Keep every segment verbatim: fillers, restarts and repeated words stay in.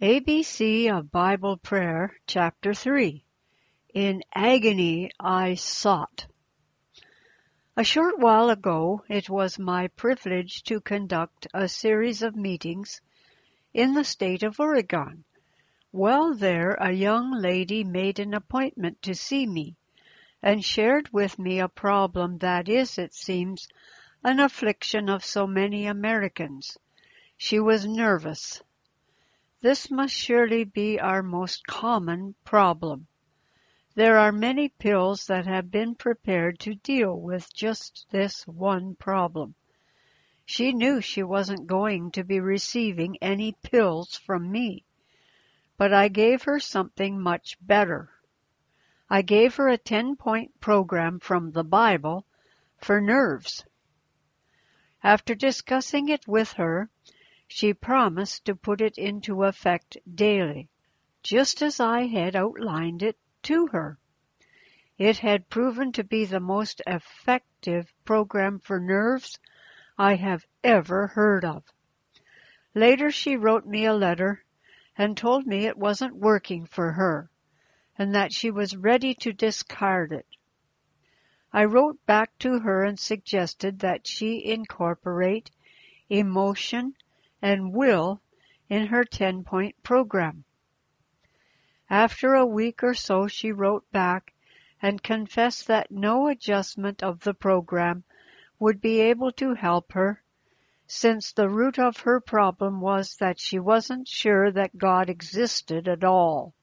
A B C of Bible Prayer, Chapter three. In agony I sought. A short while ago it was my privilege to conduct a series of meetings in the state of Oregon. While there, a young lady made an appointment to see me and shared with me a problem that is, it seems, an affliction of so many Americans. She was nervous. This must surely be our most common problem. There are many pills that have been prepared to deal with just this one problem. She knew she wasn't going to be receiving any pills from me, but I gave her something much better. I gave her a ten-point program from the Bible for nerves. After discussing it with her, she promised to put it into effect daily, just as I had outlined it to her. It had proven to be the most effective program for nerves I have ever heard of. Later she wrote me a letter and told me it wasn't working for her and that she was ready to discard it. I wrote back to her and suggested that she incorporate emotion and will in her ten-point program. After a week or so, she wrote back and confessed that no adjustment of the program would be able to help her, since the root of her problem was that she wasn't sure that God existed at all.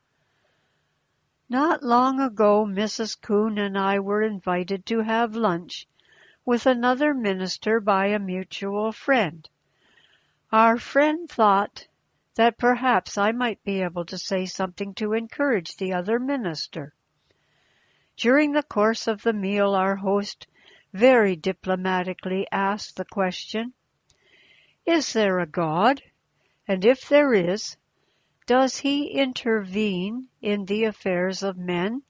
Not long ago, Missus Kuhn and I were invited to have lunch with another minister by a mutual friend. Our friend thought that perhaps I might be able to say something to encourage the other minister. During the course of the meal, our host very diplomatically asked the question, "Is there a God? And if there is, does he intervene in the affairs of men?"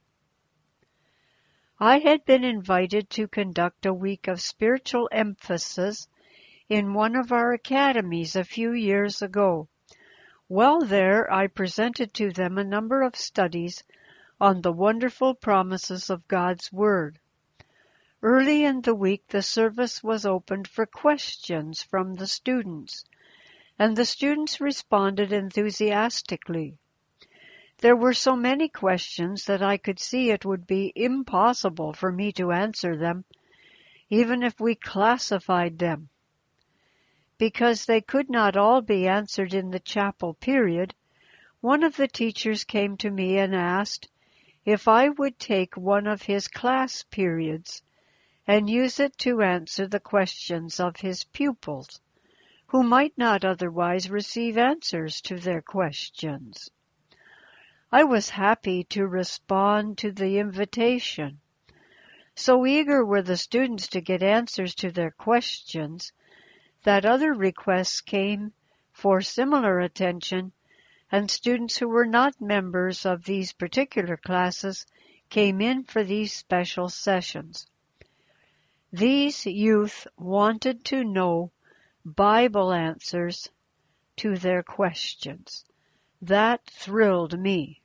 I had been invited to conduct a week of spiritual emphasis in one of our academies a few years ago. While there, I presented to them a number of studies on the wonderful promises of God's Word. Early in the week, the service was opened for questions from the students, and the students responded enthusiastically. There were so many questions that I could see it would be impossible for me to answer them, even if we classified them. Because they could not all be answered in the chapel period, one of the teachers came to me and asked if I would take one of his class periods and use it to answer the questions of his pupils, who might not otherwise receive answers to their questions. I was happy to respond to the invitation. So eager were the students to get answers to their questions that other requests came for similar attention, and students who were not members of these particular classes came in for these special sessions. These youth wanted to know Bible answers to their questions. That thrilled me.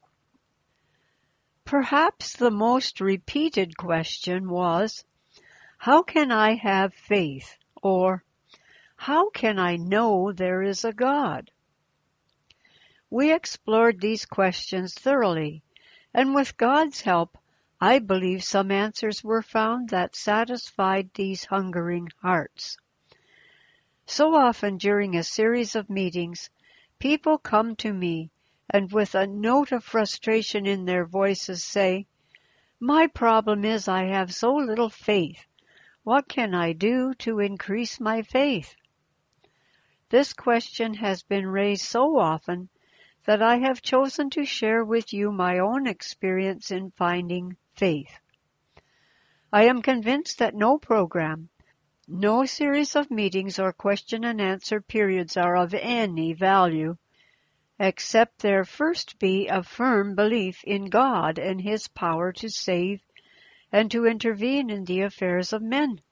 Perhaps the most repeated question was, "How can I have faith?" or "How can I know there is a God?" We explored these questions thoroughly, and with God's help, I believe some answers were found that satisfied these hungering hearts. So often during a series of meetings, people come to me and with a note of frustration in their voices say, "My problem is I have so little faith. What can I do to increase my faith?" This question has been raised so often that I have chosen to share with you my own experience in finding faith. I am convinced that no program, no series of meetings or question and answer periods are of any value, except there first be a firm belief in God and His power to save and to intervene in the affairs of men.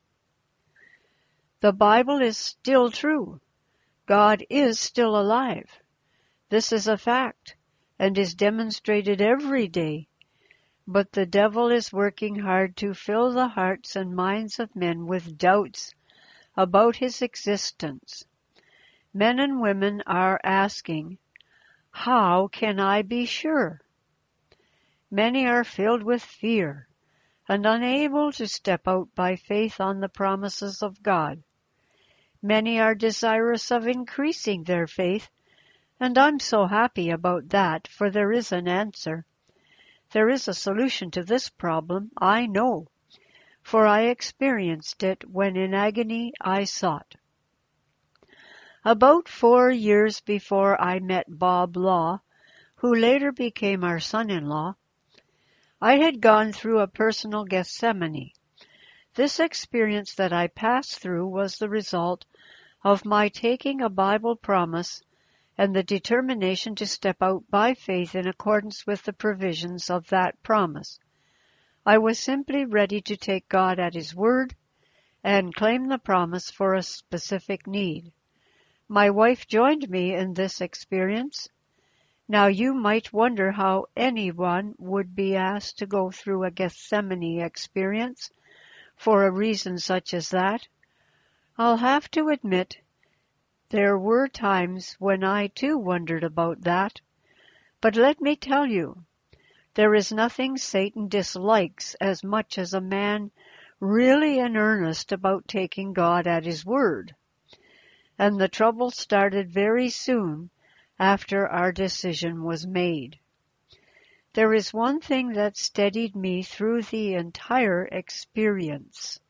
The Bible is still true. God is still alive. This is a fact and is demonstrated every day. But the devil is working hard to fill the hearts and minds of men with doubts about his existence. Men and women are asking, "How can I be sure?" Many are filled with fear and unable to step out by faith on the promises of God. Many are desirous of increasing their faith, and I'm so happy about that, for there is an answer. There is a solution to this problem, I know, for I experienced it when in agony I sought. About four years before I met Bob Law, who later became our son-in-law, I had gone through a personal Gethsemane. This experience that I passed through was the result of my taking a Bible promise and the determination to step out by faith in accordance with the provisions of that promise. I was simply ready to take God at His word and claim the promise for a specific need. My wife joined me in this experience. Now you might wonder how anyone would be asked to go through a Gethsemane experience for a reason such as that. I'll have to admit, there were times when I too wondered about that. But let me tell you, there is nothing Satan dislikes as much as a man really in earnest about taking God at His word. And the trouble started very soon after our decision was made. There is one thing that steadied me through the entire experience.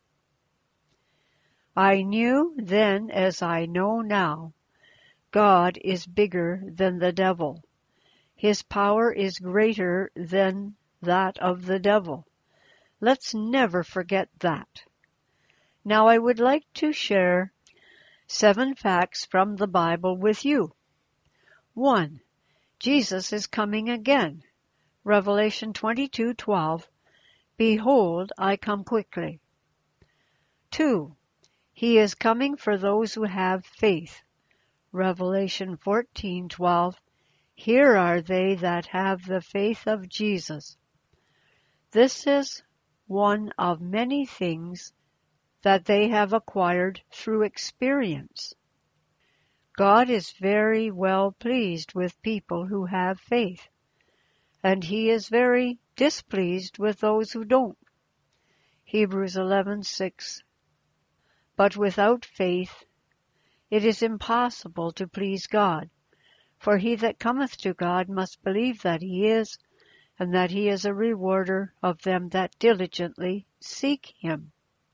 I knew then, as I know now, God is bigger than the devil. His power is greater than that of the devil. Let's never forget that. Now I would like to share seven facts from the Bible with you. One, Jesus is coming again. Revelation twenty-two twelve. Behold, I come quickly. Two, He is coming for those who have faith. Revelation fourteen twelve. Here are they that have the faith of Jesus. This is one of many things that they have acquired through experience. God is very well pleased with people who have faith, and He is very displeased with those who don't. Hebrews eleven six. But without faith it is impossible to please God, for he that cometh to God must believe that He is, and that He is a rewarder of them that diligently seek Him.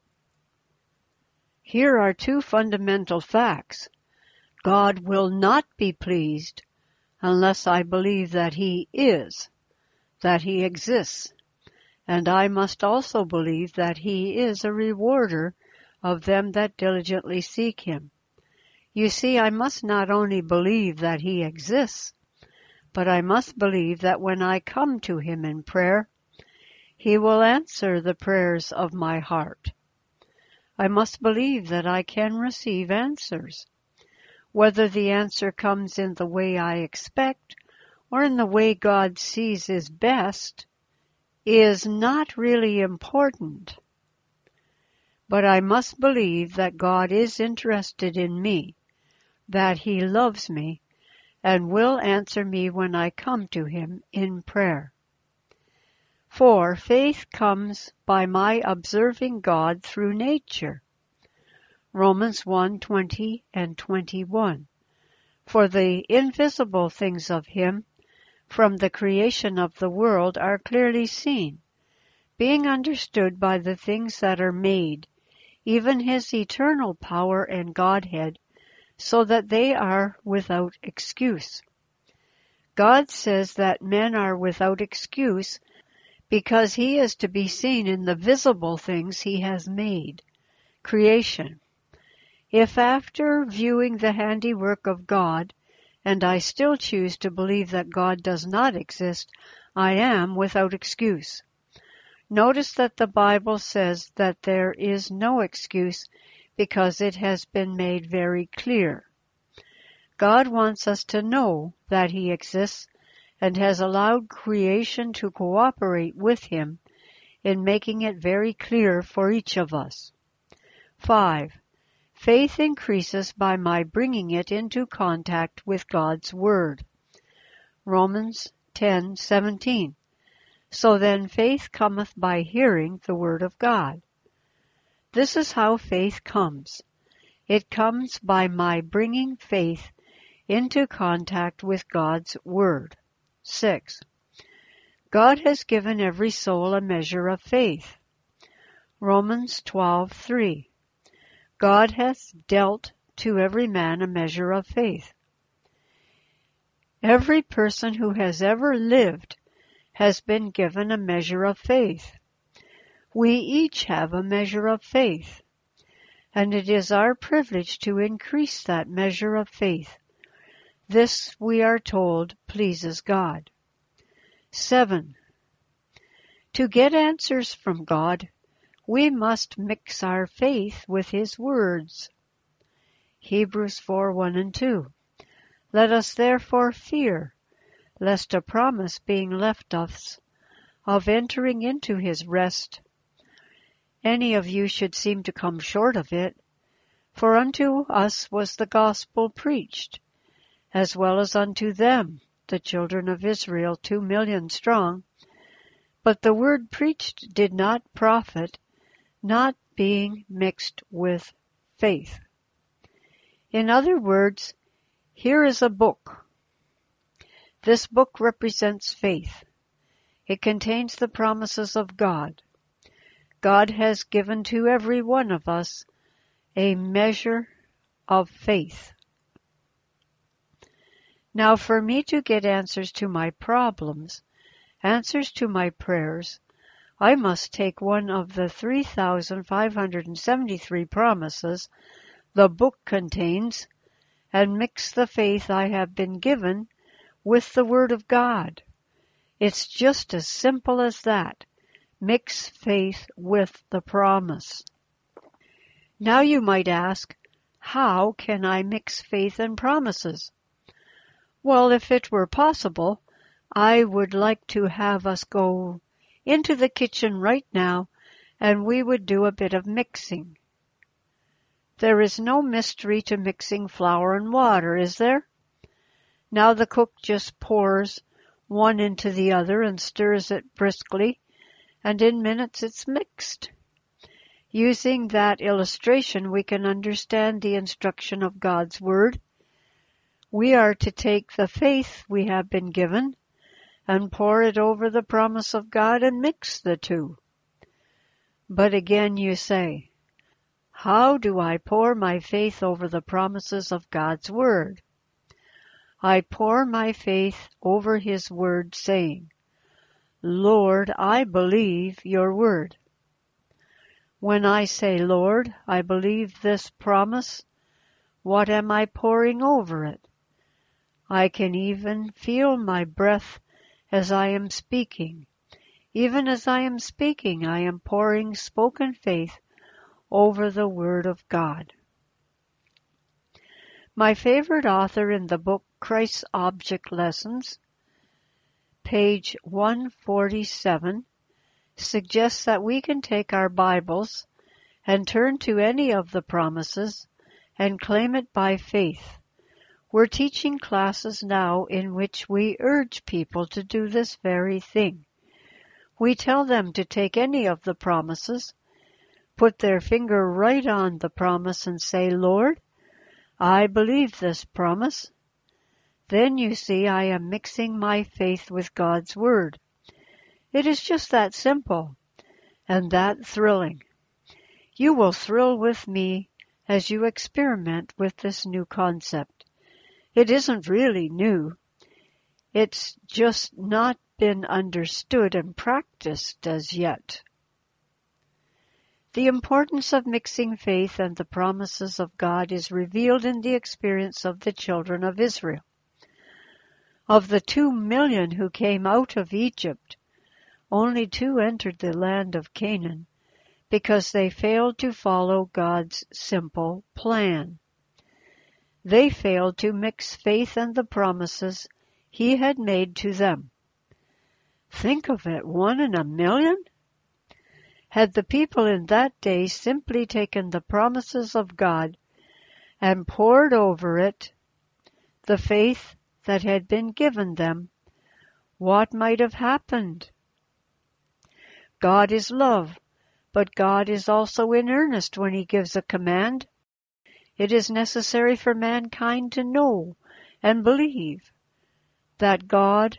Here are two fundamental facts. God will not be pleased unless I believe that He is, that He exists, and I must also believe that He is a rewarder of them that diligently seek Him. You see, I must not only believe that He exists, but I must believe that when I come to Him in prayer, He will answer the prayers of my heart. I must believe that I can receive answers. Whether the answer comes in the way I expect or in the way God sees is best is not really important. But I must believe that God is interested in me, that He loves me, and will answer me when I come to Him in prayer. For faith comes by my observing God through nature. Romans one twenty and twenty-one. For the invisible things of Him from the creation of the world are clearly seen, being understood by the things that are made, even His eternal power and Godhead, so that they are without excuse. God says that men are without excuse because He is to be seen in the visible things He has made, creation. If after viewing the handiwork of God, and I still choose to believe that God does not exist, I am without excuse. Notice that the Bible says that there is no excuse because it has been made very clear. God wants us to know that He exists and has allowed creation to cooperate with Him in making it very clear for each of us. Five, faith increases by my bringing it into contact with God's Word. Romans ten seventeen. So then faith cometh by hearing the Word of God. This is how faith comes. It comes by my bringing faith into contact with God's Word. Six, God has given every soul a measure of faith. Romans twelve three. God hath dealt to every man a measure of faith. Every person who has ever lived has been given a measure of faith. We each have a measure of faith, and it is our privilege to increase that measure of faith. This, we are told, pleases God. Seven, to get answers from God, we must mix our faith with His words. Hebrews four one and two. Let us therefore fear, lest a promise being left us of entering into His rest, any of you should seem to come short of it. For unto us was the gospel preached, as well as unto them, the children of Israel, two million strong. But the word preached did not profit, not being mixed with faith. In other words, here is a book. This book represents faith. It contains the promises of God. God has given to every one of us a measure of faith. Now, for me to get answers to my problems, answers to my prayers, I must take one of the three thousand five hundred seventy-three promises the book contains and mix the faith I have been given with the Word of God. It's just as simple as that. Mix faith with the promise. Now you might ask, how can I mix faith and promises? Well, if it were possible, I would like to have us go into the kitchen right now and we would do a bit of mixing. There is no mystery to mixing flour and water, is there? Now the cook just pours one into the other and stirs it briskly, and in minutes it's mixed. Using that illustration, we can understand the instruction of God's Word. We are to take the faith we have been given and pour it over the promise of God and mix the two. But again you say, how do I pour my faith over the promises of God's Word? I pour my faith over His Word, saying, Lord, I believe your Word. When I say, Lord, I believe this promise, what am I pouring over it? I can even feel my breath as I am speaking. Even as I am speaking, I am pouring spoken faith over the Word of God. My favorite author in the book Christ's Object Lessons, page one forty-seven, suggests that we can take our Bibles and turn to any of the promises and claim it by faith. We're teaching classes now in which we urge people to do this very thing. We tell them to take any of the promises, put their finger right on the promise and say, Lord, I believe this promise. Then you see I am mixing my faith with God's Word. It is just that simple and that thrilling. You will thrill with me as you experiment with this new concept. It isn't really new. It's just not been understood and practiced as yet. The importance of mixing faith and the promises of God is revealed in the experience of the children of Israel. Of the two million who came out of Egypt, only two entered the land of Canaan because they failed to follow God's simple plan. They failed to mix faith and the promises he had made to them. Think of it, one in a million? Had the people in that day simply taken the promises of God and poured over it the faith that had been given them, what might have happened? God is love, but God is also in earnest when he gives a command. It is necessary for mankind to know and believe that God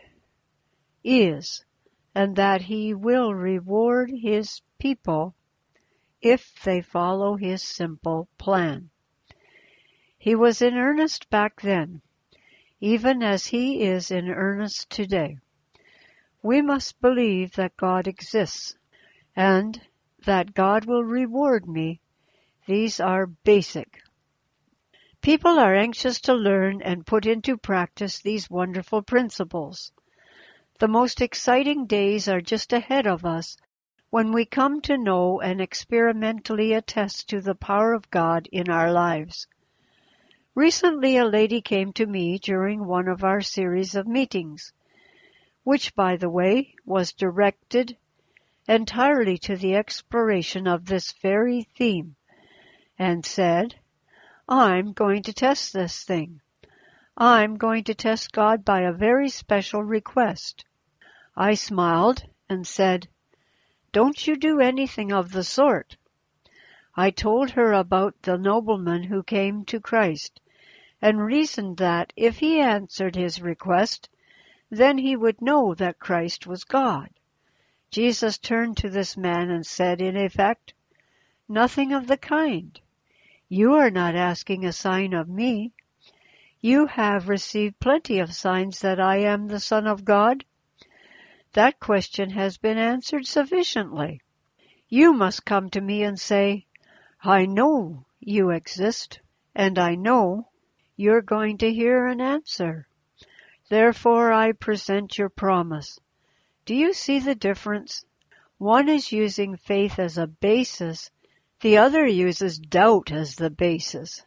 is and that he will reward his people if they follow his simple plan. He was in earnest back then, even as he is in earnest today. We must believe that God exists and that God will reward me. These are basic. People are anxious to learn and put into practice these wonderful principles. The most exciting days are just ahead of us when we come to know and experimentally attest to the power of God in our lives. Recently, a lady came to me during one of our series of meetings, which, by the way, was directed entirely to the exploration of this very theme, and said, I'm going to test this thing. I'm going to test God by a very special request. I smiled and said, Don't you do anything of the sort. I told her about the nobleman who came to Christ and reasoned that if he answered his request, then he would know that Christ was God. Jesus turned to this man and said, in effect, Nothing of the kind. You are not asking a sign of me. You have received plenty of signs that I am the Son of God. That question has been answered sufficiently. You must come to me and say, I know you exist, and I know you're going to hear an answer. Therefore I present your promise. Do you see the difference? One is using faith as a basis. The other uses doubt as the basis.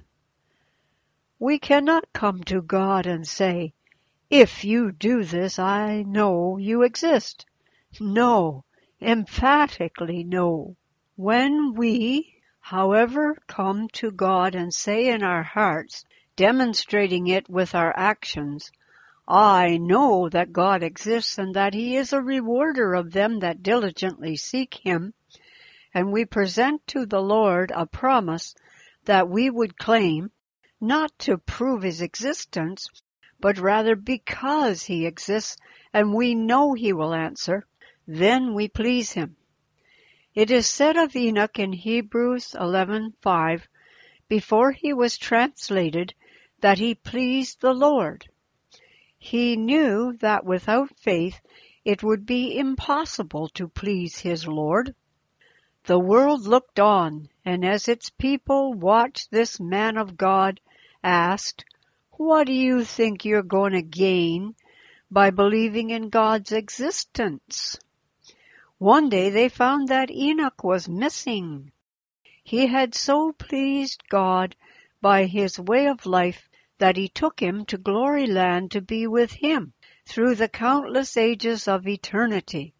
We cannot come to God and say, If you do this, I know you exist. No, emphatically no. When we, however, come to God and say in our hearts, demonstrating it with our actions, I know that God exists and that he is a rewarder of them that diligently seek him, and we present to the Lord a promise that we would claim, not to prove his existence, but rather because he exists and we know he will answer, then we please him. It is said of Enoch in Hebrews eleven five, before he was translated, that he pleased the Lord. He knew that without faith it would be impossible to please his Lord. The world looked on, and as its people watched this man of God, asked, What do you think you're going to gain by believing in God's existence? One day they found that Enoch was missing. He had so pleased God by his way of life that he took him to glory land to be with him through the countless ages of eternity.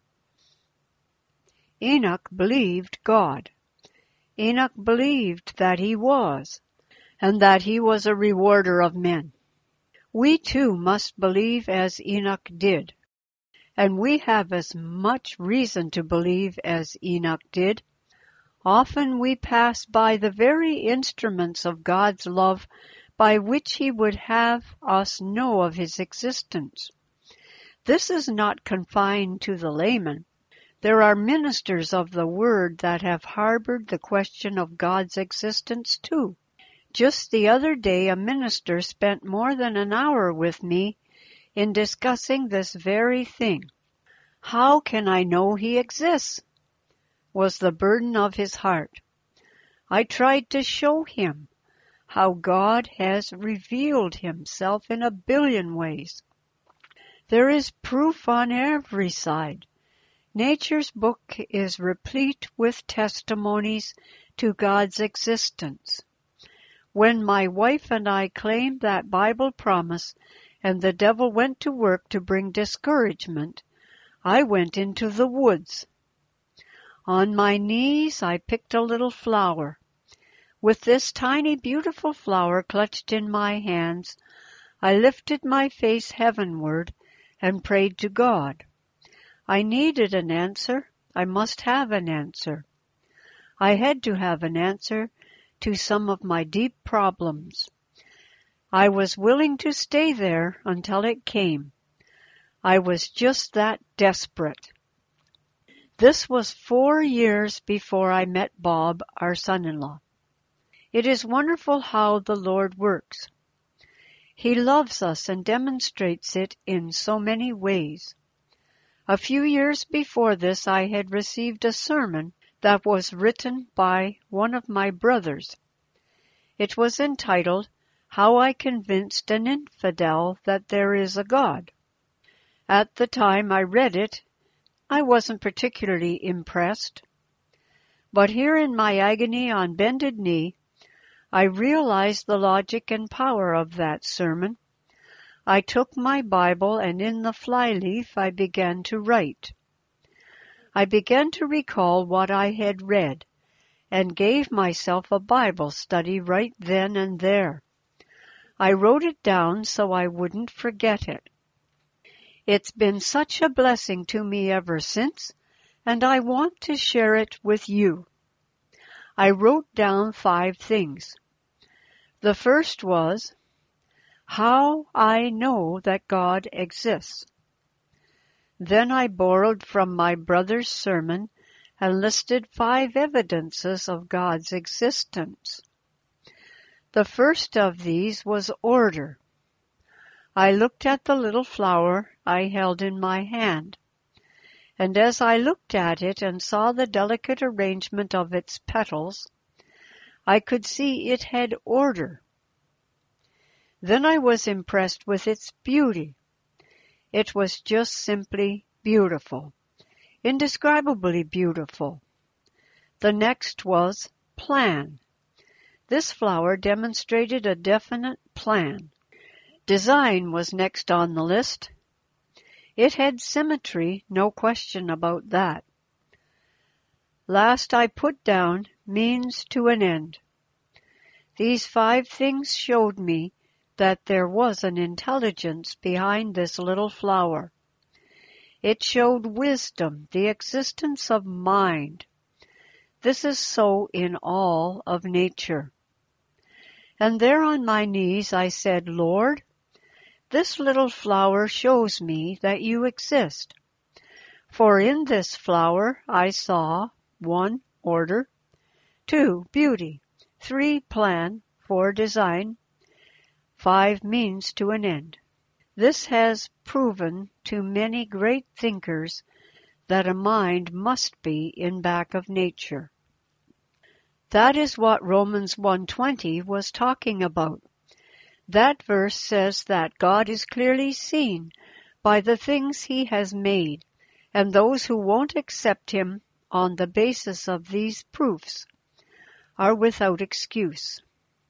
Enoch believed God. Enoch believed that he was, and that he was a rewarder of men. We too must believe as Enoch did, and we have as much reason to believe as Enoch did. Often we pass by the very instruments of God's love by which he would have us know of his existence. This is not confined to the layman. There are ministers of the word that have harbored the question of God's existence too. Just the other day a minister spent more than an hour with me in discussing this very thing. How can I know he exists? Was the burden of his heart. I tried to show him how God has revealed himself in a billion ways. There is proof on every side. Nature's book is replete with testimonies to God's existence. When my wife and I claimed that Bible promise and the devil went to work to bring discouragement, I went into the woods. On my knees I picked a little flower. With this tiny, beautiful flower clutched in my hands, I lifted my face heavenward and prayed to God. I needed an answer. I must have an answer. I had to have an answer to some of my deep problems. I was willing to stay there until it came. I was just that desperate. This was four years before I met Bob, our son-in-law. It is wonderful how the Lord works. He loves us and demonstrates it in so many ways. A few years before this, I had received a sermon that was written by one of my brothers. It was entitled, How I Convinced an Infidel That There Is a God. At the time I read it, I wasn't particularly impressed. But here in my agony on bended knee, I realized the logic and power of that sermon. I took my Bible and in the flyleaf I began to write. I began to recall what I had read and gave myself a Bible study right then and there. I wrote it down so I wouldn't forget it. It's been such a blessing to me ever since, and I want to share it with you. I wrote down five things. The first was, how I know that God exists. Then I borrowed from my brother's sermon and listed five evidences of God's existence. The first of these was order. I looked at the little flower I held in my hand, and as I looked at it and saw the delicate arrangement of its petals, I could see it had order. Then I was impressed with its beauty. It was just simply beautiful, indescribably beautiful. The next was plan. This flower demonstrated a definite plan. Design was next on the list. It had symmetry, no question about that. Last I put down means to an end. These five things showed me that there was an intelligence behind this little flower. It showed wisdom, the existence of mind. This is so in all of nature. And there on my knees I said, Lord, this little flower shows me that you exist. For in this flower I saw, one, order, two, beauty, three, plan, four, design, five, means to an end. This has proven to many great thinkers that a mind must be in back of nature. That is what Romans one twenty was talking about. That verse says that God is clearly seen by the things he has made, and those who won't accept him on the basis of these proofs are without excuse.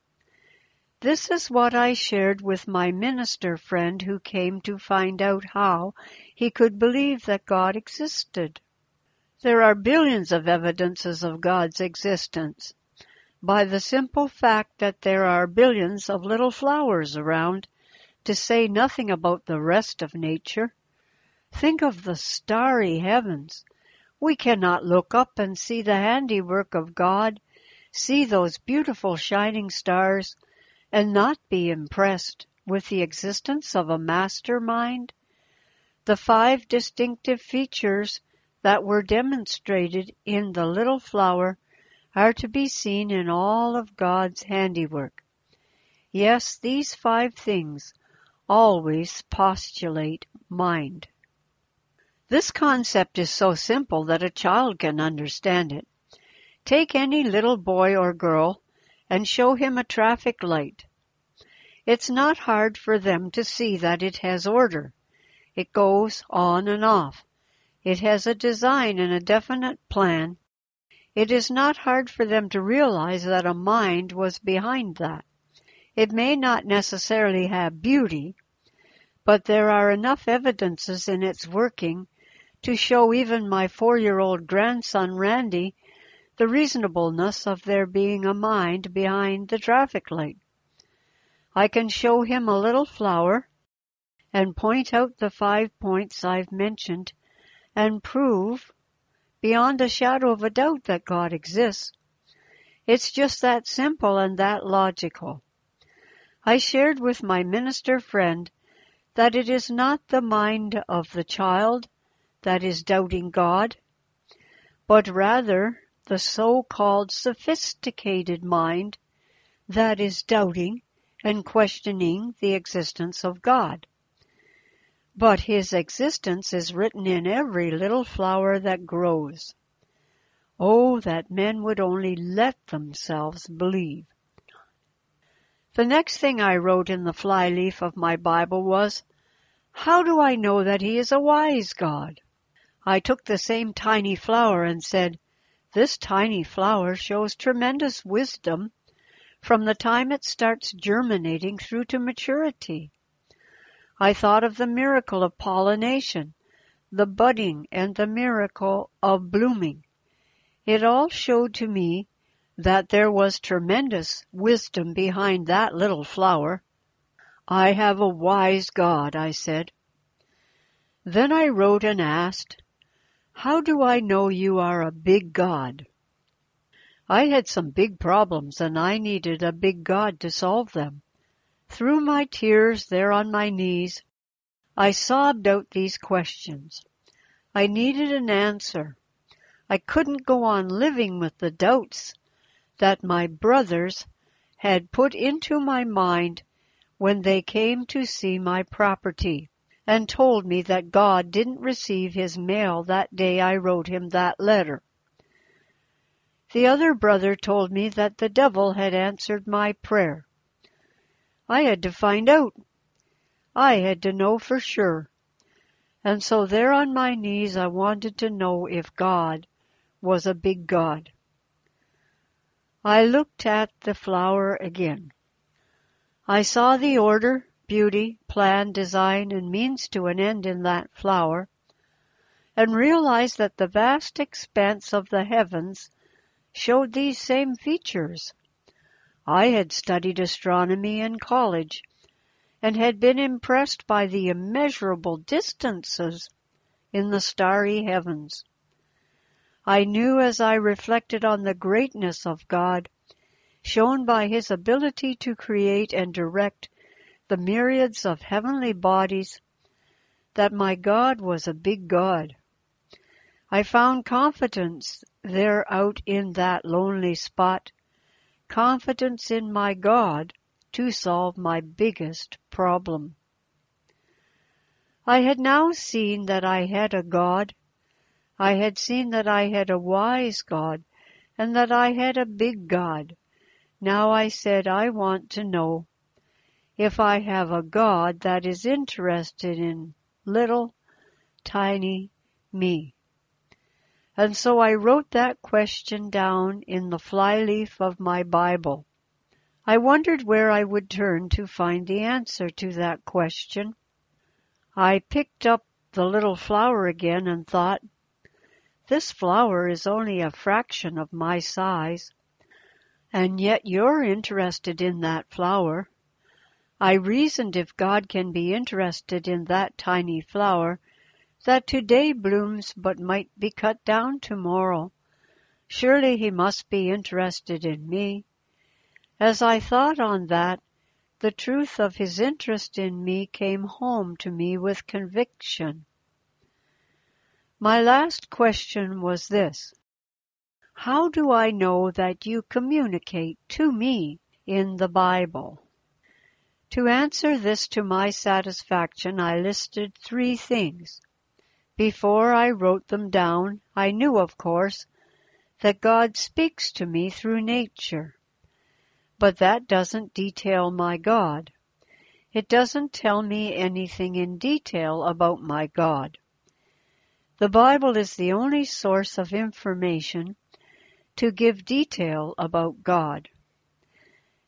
This is what I shared with my minister friend who came to find out how he could believe that God existed. There are billions of evidences of God's existence. By the simple fact that there are billions of little flowers around, to say nothing about the rest of nature. Think of the starry heavens. We cannot look up and see the handiwork of God, see those beautiful shining stars, and not be impressed with the existence of a mastermind. The five distinctive features that were demonstrated in the little flower are to be seen in all of God's handiwork. Yes, these five things always postulate mind. This concept is so simple that a child can understand it. Take any little boy or girl and show him a traffic light. It's not hard for them to see that it has order. It goes on and off. It has a design and a definite plan. It is not hard for them to realize that a mind was behind that. It may not necessarily have beauty, but there are enough evidences in its working to show even my four-year-old grandson Randy the reasonableness of there being a mind behind the traffic light. I can show him a little flower and point out the five points I've mentioned and prove beyond a shadow of a doubt that God exists. It's just that simple and that logical. I shared with my minister friend that it is not the mind of the child that is doubting God, but rather the so-called sophisticated mind that is doubting and questioning the existence of God. But His existence is written in every little flower that grows. Oh, that men would only let themselves believe. The next thing I wrote in the flyleaf of my Bible was, "How do I know that He is a wise God?" I took the same tiny flower and said, "This tiny flower shows tremendous wisdom from the time it starts germinating through to maturity." I thought of the miracle of pollination, the budding, and the miracle of blooming. It all showed to me that there was tremendous wisdom behind that little flower. "I have a wise God," I said. Then I wrote and asked, "How do I know you are a big God?" I had some big problems and I needed a big God to solve them. Through my tears there on my knees, I sobbed out these questions. I needed an answer. I couldn't go on living with the doubts that my brothers had put into my mind when they came to see my property and told me that God didn't receive his mail that day I wrote him that letter. The other brother told me that the devil had answered my prayer. I had to find out. I had to know for sure. And so there on my knees I wanted to know if God was a big God. I looked at the flower again. I saw the order, beauty, plan, design, and means to an end in that flower, and realized that the vast expanse of the heavens showed these same features. I had studied astronomy in college and had been impressed by the immeasurable distances in the starry heavens. I knew as I reflected on the greatness of God, shown by his ability to create and direct the myriads of heavenly bodies, that my God was a big God. I found confidence there out in that lonely spot, confidence in my God to solve my biggest problem. I had now seen that I had a God. I had seen that I had a wise God and that I had a big God. Now I said, I want to know if I have a God that is interested in little, tiny me. And so I wrote that question down in the flyleaf of my Bible. I wondered where I would turn to find the answer to that question. I picked up the little flower again and thought, this flower is only a fraction of my size, and yet you're interested in that flower. I reasoned if God can be interested in that tiny flower that today blooms but might be cut down tomorrow, surely he must be interested in me. As I thought on that, the truth of his interest in me came home to me with conviction. My last question was this: how do I know that you communicate to me in the Bible? To answer this to my satisfaction, I listed three things. Before I wrote them down, I knew, of course, that God speaks to me through nature. But that doesn't detail my God. It doesn't tell me anything in detail about my God. The Bible is the only source of information to give detail about God.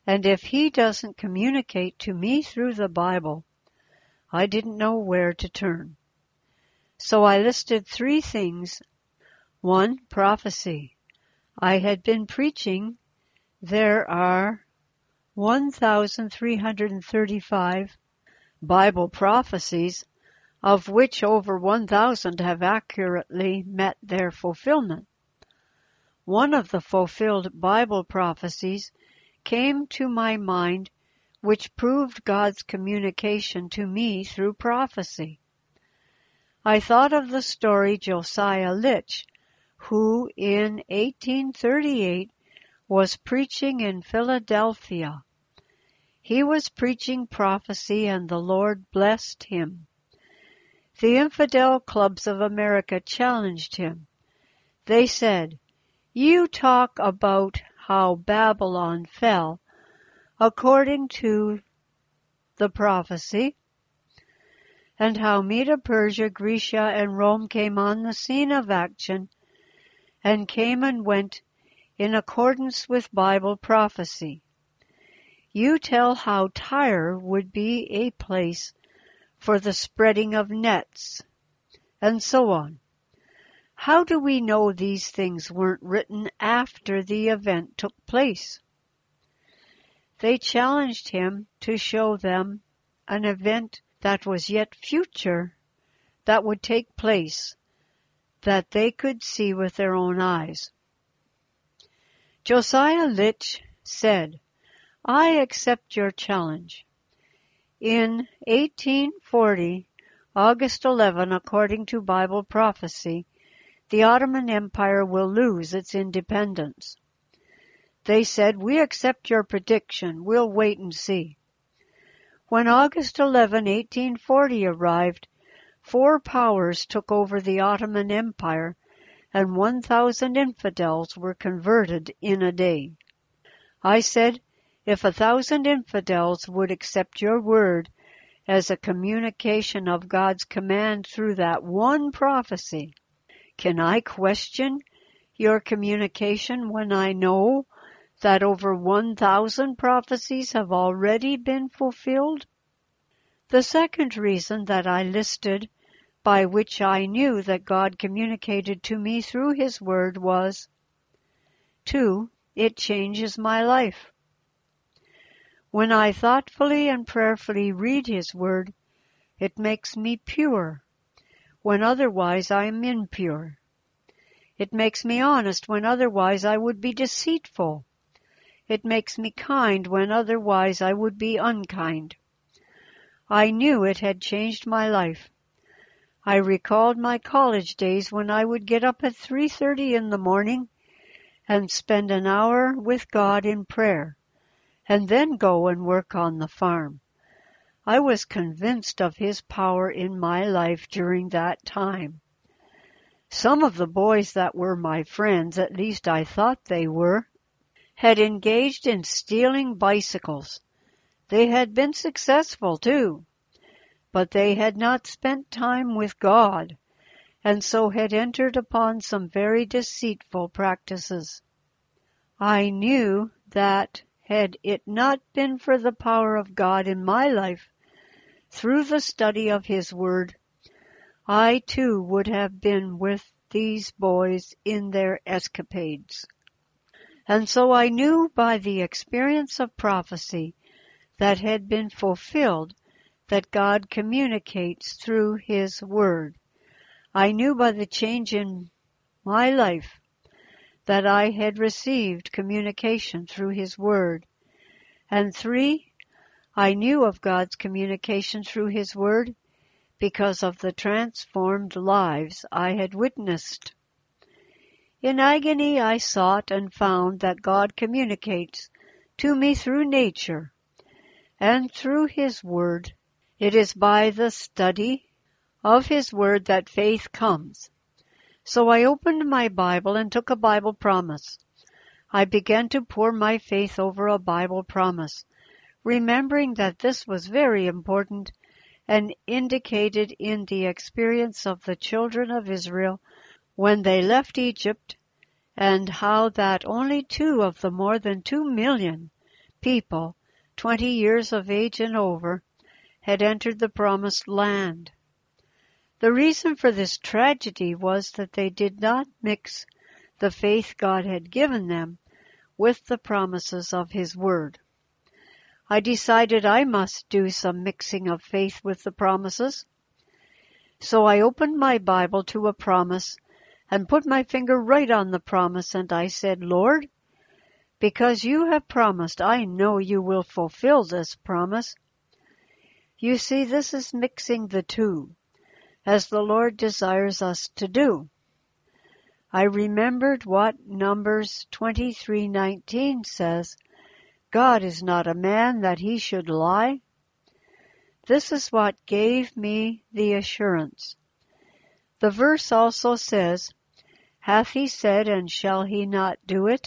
And if he doesn't communicate to me through the Bible, I didn't know where to turn. So I listed three things. One, prophecy. I had been preaching there are one thousand three hundred thirty-five Bible prophecies, of which over one thousand have accurately met their fulfillment. One of the fulfilled Bible prophecies came to my mind, which proved God's communication to me through prophecy. I thought of the story Josiah Litch, who in eighteen thirty-eight was preaching in Philadelphia. He was preaching prophecy, and the Lord blessed him. The infidel clubs of America challenged him. They said, "You talk about how Babylon fell according to the prophecy, and how Medo Persia, Grecia, and Rome came on the scene of action and came and went in accordance with Bible prophecy. You tell how Tyre would be a place for the spreading of nets, and so on. How do we know these things weren't written after the event took place?" They challenged him to show them an event that was yet future, that would take place, that they could see with their own eyes. Josiah Litch said, "I accept your challenge. In eighteen forty, August eleventh, according to Bible prophecy, the Ottoman Empire will lose its independence." They said, "We accept your prediction. We'll wait and see." When August eleventh, eighteen forty arrived, four powers took over the Ottoman Empire, and one thousand infidels were converted in a day. I said, if a thousand infidels would accept your word as a communication of God's command through that one prophecy, can I question your communication when I know that over one thousand prophecies have already been fulfilled? The second reason that I listed by which I knew that God communicated to me through His Word was, two, it changes my life. When I thoughtfully and prayerfully read His Word, it makes me pure, when otherwise I am impure. It makes me honest when otherwise I would be deceitful. It makes me kind when otherwise I would be unkind. I knew it had changed my life. I recalled my college days when I would get up at three thirty in the morning and spend an hour with God in prayer, and then go and work on the farm. I was convinced of His power in my life during that time. Some of the boys that were my friends, at least I thought they were, had engaged in stealing bicycles. They had been successful, too, but they had not spent time with God, and so had entered upon some very deceitful practices. I knew that had it not been for the power of God in my life, through the study of His Word, I too would have been with these boys in their escapades. And so I knew by the experience of prophecy that had been fulfilled that God communicates through His Word. I knew by the change in my life that I had received communication through His Word. And three, I knew of God's communication through His Word because of the transformed lives I had witnessed. In agony I sought and found that God communicates to me through nature and through His Word. It is by the study of His Word that faith comes. So I opened my Bible and took a Bible promise. I began to pour my faith over a Bible promise, remembering that this was very important and indicated in the experience of the children of Israel when they left Egypt, and how that only two of the more than two million people, twenty years of age and over, had entered the promised land. The reason for this tragedy was that they did not mix the faith God had given them with the promises of His Word. I decided I must do some mixing of faith with the promises. So I opened my Bible to a promise and put my finger right on the promise, and I said, Lord, because you have promised, I know you will fulfill this promise. You see, this is mixing the two, as the Lord desires us to do. I remembered what Numbers twenty-three nineteen says, God is not a man that he should lie. This is what gave me the assurance. The verse also says, hath he said, and shall he not do it?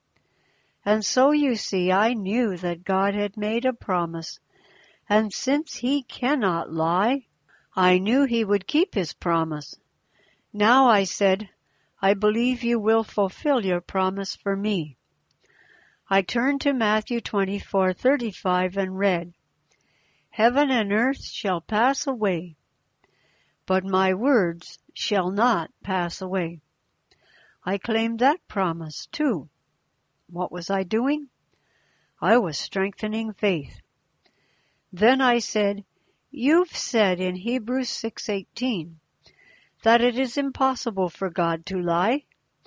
And so you see, I knew that God had made a promise, and since he cannot lie, I knew he would keep his promise. Now I said, I believe you will fulfill your promise for me. I turned to Matthew twenty-four thirty-five and read, Heaven and earth shall pass away, but my words shall not pass away. I claimed that promise too. What was I doing? I was strengthening faith. Then I said, You've said in Hebrews six eighteen that it is impossible for God to lie.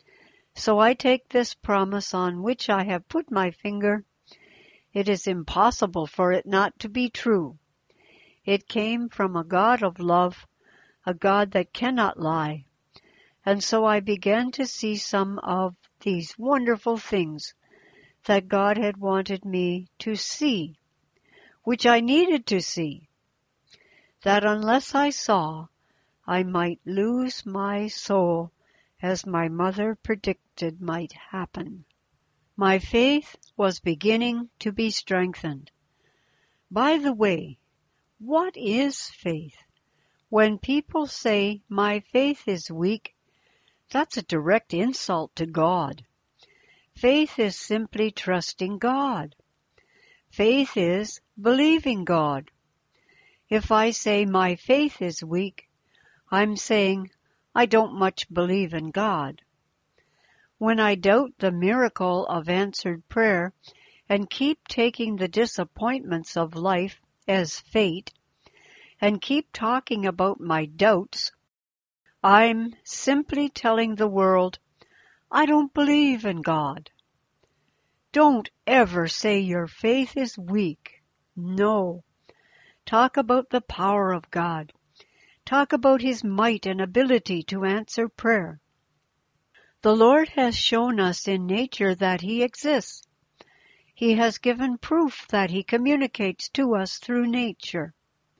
So I take this promise on which I have put my finger. It is impossible for it not to be true. It came from a God of love, a God that cannot lie. And so I began to see some of these wonderful things that God had wanted me to see, which I needed to see, that unless I saw, I might lose my soul, as my mother predicted might happen. My faith was beginning to be strengthened. By the way, what is faith? When people say, my faith is weak, that's a direct insult to God. Faith is simply trusting God. Faith is believing God. If I say my faith is weak, I'm saying I don't much believe in God. When I doubt the miracle of answered prayer and keep taking the disappointments of life as fate and keep talking about my doubts, I'm simply telling the world, I don't believe in God. Don't ever say your faith is weak. No. Talk about the power of God. Talk about His might and ability to answer prayer. The Lord has shown us in nature that He exists. He has given proof that He communicates to us through nature.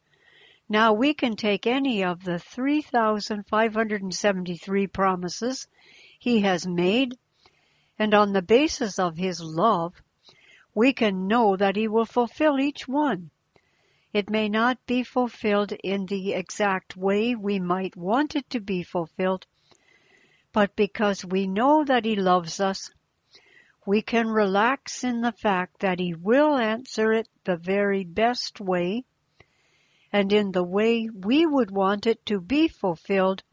Now we can take any of the three thousand five hundred seventy-three promises He has made, and on the basis of His love, we can know that He will fulfill each one. It may not be fulfilled in the exact way we might want it to be fulfilled, but because we know that He loves us, we can relax in the fact that He will answer it the very best way, and in the way we would want it to be fulfilled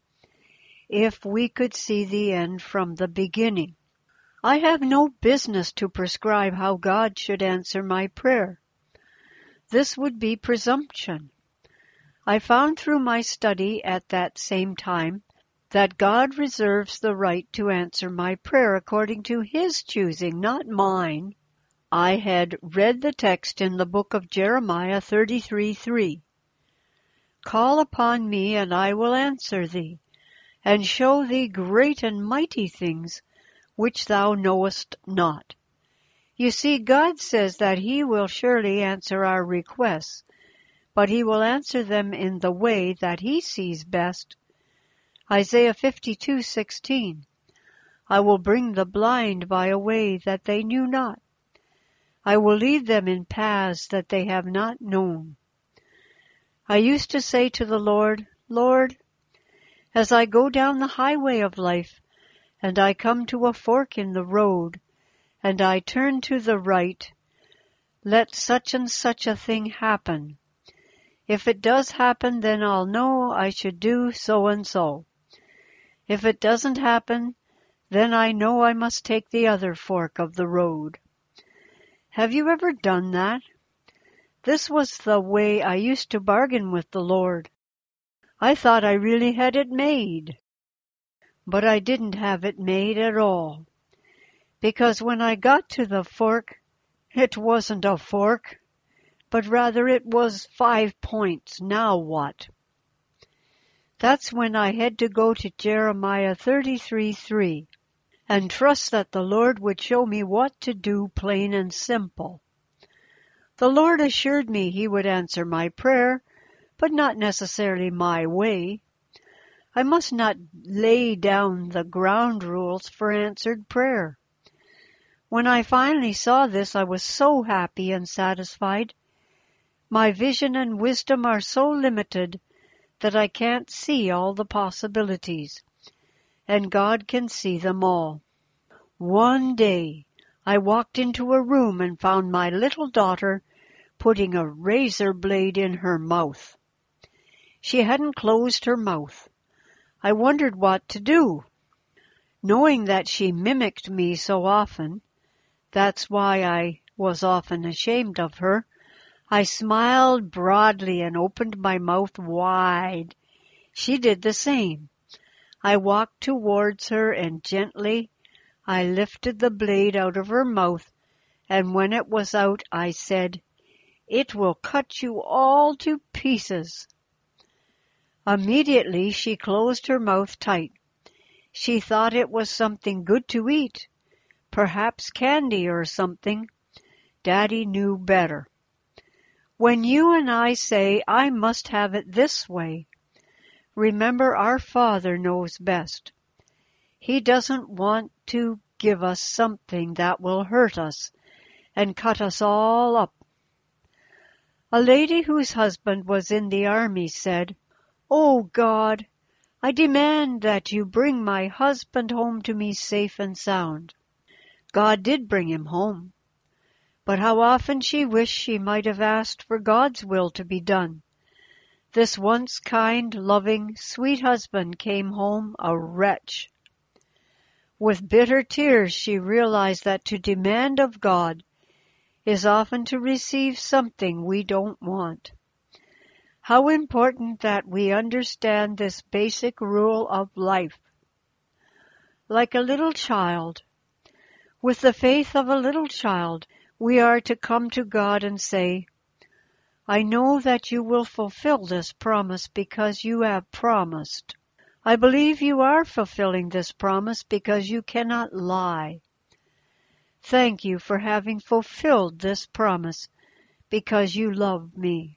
if we could see the end from the beginning. I have no business to prescribe how God should answer my prayer. This would be presumption. I found through my study at that same time that God reserves the right to answer my prayer according to His choosing, not mine. I had read the text in the book of Jeremiah thirty-three three. Call upon me, and I will answer thee, and show thee great and mighty things which thou knowest not. You see, God says that He will surely answer our requests, but He will answer them in the way that He sees best. Isaiah fifty-two sixteen. I will bring the blind by a way that they knew not. I will lead them in paths that they have not known. I used to say to the Lord, Lord, as I go down the highway of life, and I come to a fork in the road, and I turn to the right, let such and such a thing happen. If it does happen, then I'll know I should do so and so. If it doesn't happen, then I know I must take the other fork of the road. Have you ever done that? This was the way I used to bargain with the Lord. I thought I really had it made. But I didn't have it made at all. Because when I got to the fork, it wasn't a fork, but rather it was five points. Now what? That's when I had to go to Jeremiah thirty-three three and trust that the Lord would show me what to do, plain and simple. The Lord assured me He would answer my prayer, but not necessarily my way. I must not lay down the ground rules for answered prayer. When I finally saw this, I was so happy and satisfied. My vision and wisdom are so limited that I can't see all the possibilities, and God can see them all. One day, I walked into a room and found my little daughter putting a razor blade in her mouth. She hadn't closed her mouth. I wondered what to do. Knowing that she mimicked me so often, that's why I was often ashamed of her, I smiled broadly and opened my mouth wide. She did the same. I walked towards her and gently I lifted the blade out of her mouth, and when it was out I said, "It will cut you all to pieces." Immediately she closed her mouth tight. She thought it was something good to eat, perhaps candy or something. Daddy knew better. When you and I say, "I must have it this way," remember our Father knows best. He doesn't want to give us something that will hurt us and cut us all up. A lady whose husband was in the army said, "Oh God, I demand that you bring my husband home to me safe and sound." God did bring him home. But how often she wished she might have asked for God's will to be done. This once kind, loving, sweet husband came home a wretch. With bitter tears she realized that to demand of God is often to receive something we don't want. How important that we understand this basic rule of life. Like a little child, with the faith of a little child, we are to come to God and say, "I know that you will fulfill this promise because you have promised. I believe you are fulfilling this promise because you cannot lie. Thank you for having fulfilled this promise because you love me."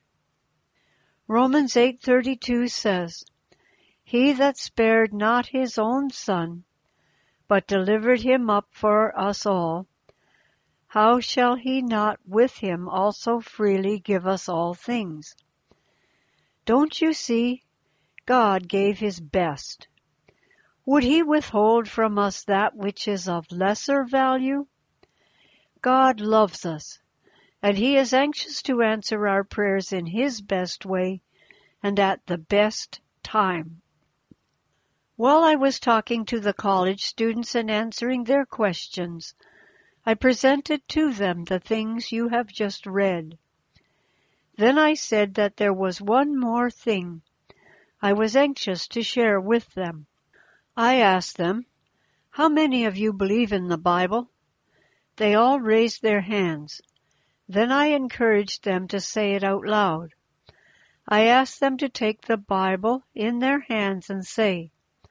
Romans eight thirty-two says, "He that spared not his own Son, but delivered him up for us all, how shall he not with him also freely give us all things?" Don't you see? God gave His best. Would He withhold from us that which is of lesser value? God loves us, and He is anxious to answer our prayers in His best way and at the best time. While I was talking to the college students and answering their questions, I presented to them the things you have just read. Then I said that there was one more thing I was anxious to share with them. I asked them, "How many of you believe in the Bible?" They all raised their hands. Then I encouraged them to say it out loud. I asked them to take the Bible in their hands and say,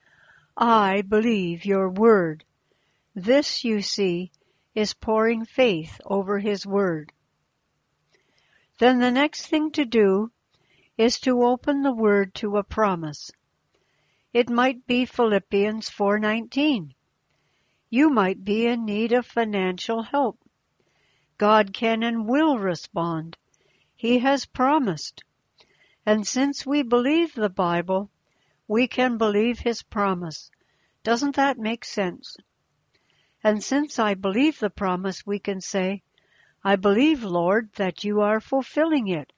"I believe your word." This, you see, is pouring faith over His word. Then the next thing to do is to open the word to a promise. It might be Philippians four nineteen. You might be in need of financial help. God can and will respond. He has promised. And since we believe the Bible, we can believe His promise. Doesn't that make sense? And since I believe the promise, we can say, I believe, Lord, that you are fulfilling it.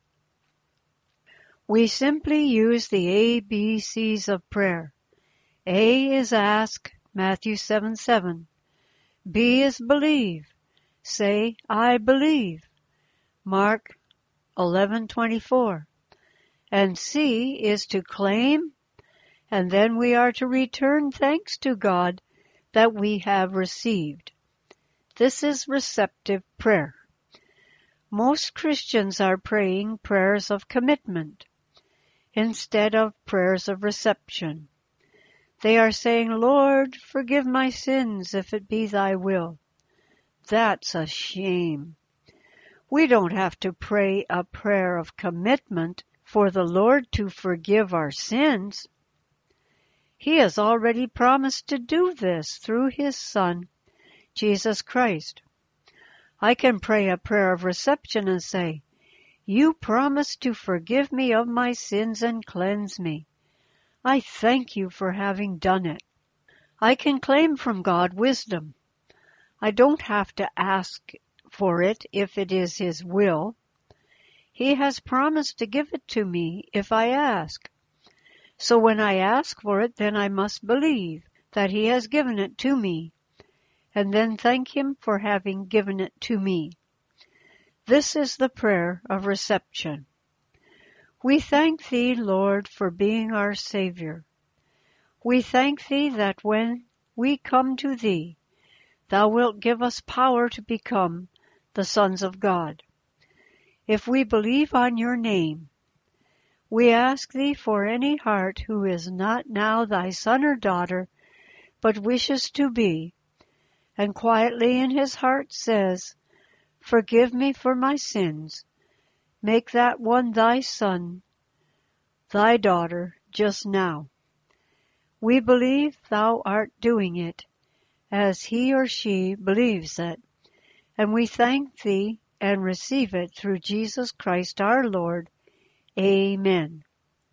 We simply use the A B Cs of prayer. A is ask, Matthew seven seven. B is believe. Say, I believe, Mark eleven twenty-four. And C is to claim, and then we are to return thanks to God that we have received. This is receptive prayer. Most Christians are praying prayers of commitment instead of prayers of reception. They are saying, Lord, forgive my sins if it be thy will. That's a shame. We don't have to pray a prayer of commitment for the Lord to forgive our sins. He has already promised to do this through his Son, Jesus Christ. I can pray a prayer of reception and say, you promised to forgive me of my sins and cleanse me. I thank you for having done it. I can claim from God wisdom. I don't have to ask for it if it is his will. He has promised to give it to me if I ask. So when I ask for it, then I must believe that he has given it to me, and then thank him for having given it to me. This is the prayer of reception. We thank thee, Lord, for being our Savior. We thank thee that when we come to thee, thou wilt give us power to become the sons of God. If we believe on your name, we ask thee for any heart who is not now thy son or daughter, but wishes to be, and quietly in his heart says, forgive me for my sins. Make that one thy son, thy daughter, just now. We believe thou art doing it, as he or she believes it, and we thank thee and receive it through Jesus Christ our Lord. Amen.